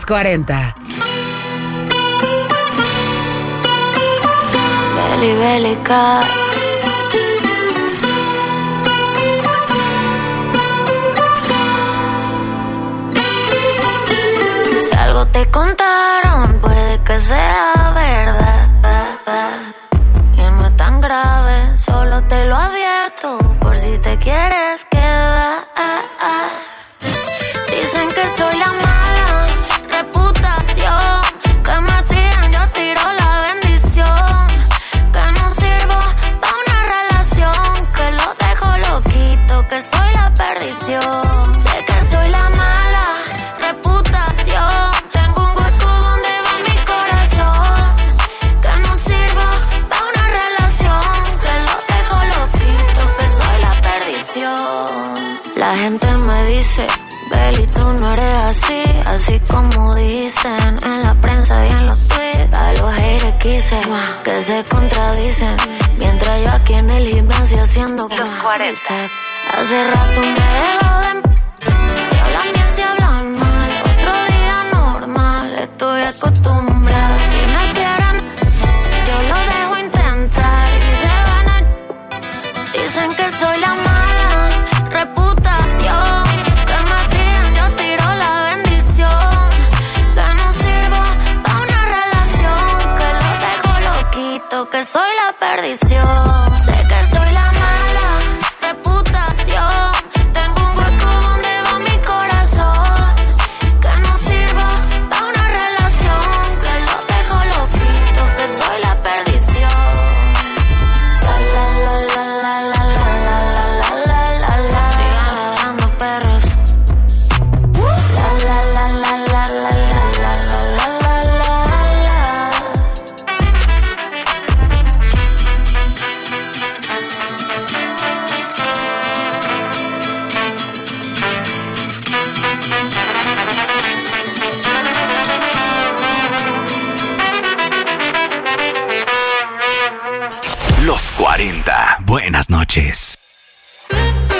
Los 40. Belly, belly, cat. Si algo te contaron, puede que sea verdad. Y no es tan grave, solo te lo advierto por si te quieres quedar. Dicen que soy la mala reputación, que me tiran, yo tiro la bendición, que no sirvo pa' una relación, que lo dejo loquito, que soy la perdición. Sé que soy la mala reputación, tengo un hueco donde va mi corazón, que no sirvo pa' una relación, que lo dejo loquito, que soy la perdición. La gente me dice: Beli, tú no eres así, así como dicen en la prensa y en los tweets. A los haters quise que se contradicen, mientras yo aquí en el gimnasio haciendo Los 40. Hace rato me dejo de... Si hablan bien, si hablan mal, otro día normal, estoy acostumbrada. Si me quieren, yo lo dejo intentar y se van a... Dicen que soy la mala reputación, que me tiran, yo tiro la bendición, que no sirvo pa' una relación, que lo dejo loquito, que soy la perdición. Sé que soy la mala reputación, tengo un hueco donde va mi corazón, que no sirvo pa' una relación, que lo dejo loquito, que soy la perdición. La la la la la la la la la la. Sigan ladrando perros. La la la la la la la la la la la. Los 40. Buenas noches.